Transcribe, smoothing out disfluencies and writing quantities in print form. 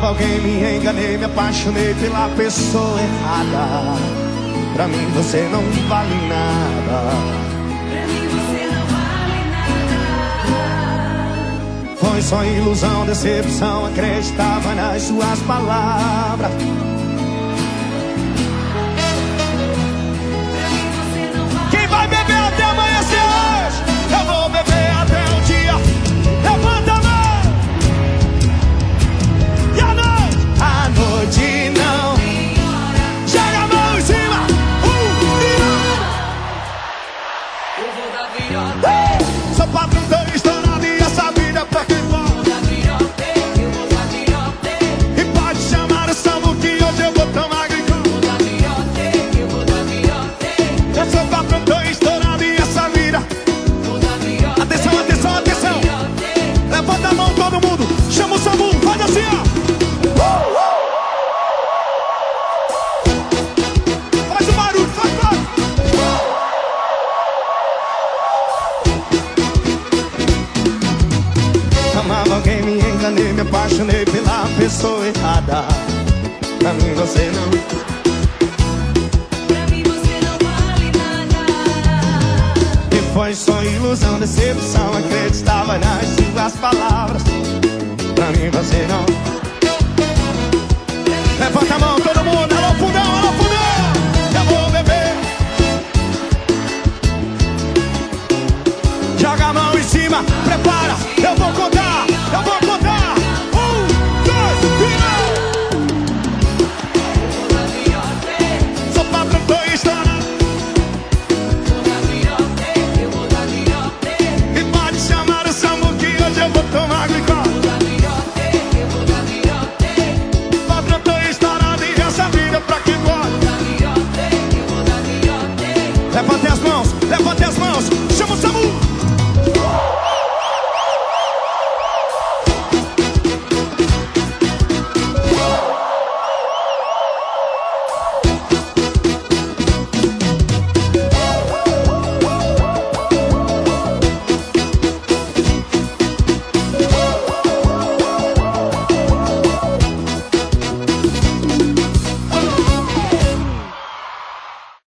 Amava alguém, me enganei, me apaixonei pela pessoa errada. Pra mim você não vale nada. Pra mim você não vale nada. Foi só ilusão, decepção, acreditava nas suas palavras. Quem vai beber até amanhecer hoje? Eu vou beber até o dia. Levanta a mão. E a noite? A noite não. Joga a mão em cima. Eu vou dar virote. Sou patrão, tô estourado e essa vida é pra quem pode. Eu vou dar virote. E pode chamar o Samu que hoje eu vou tomar gricão. Eu vou dar virote. Eu sou patrão, tô estourado e essa vida. Vou dar virote. Atenção, atenção, atenção. Levanta a mão todo mundo. Chama o Samu, faz assim, ó. Faz o barulho, faz o barulho. Amava alguém, me enganei, me apaixonei pela pessoa errada. Pra mim você não. Pra mim você não vale nada. E foi só ilusão, decepção, acreditava nas suas palavras. Pra mim você não. Levanta a mão todo mundo, alô fundão, alô fundão. Eu vou beber. Joga a mão em cima, prepara, eu vou contar, eu vou contar.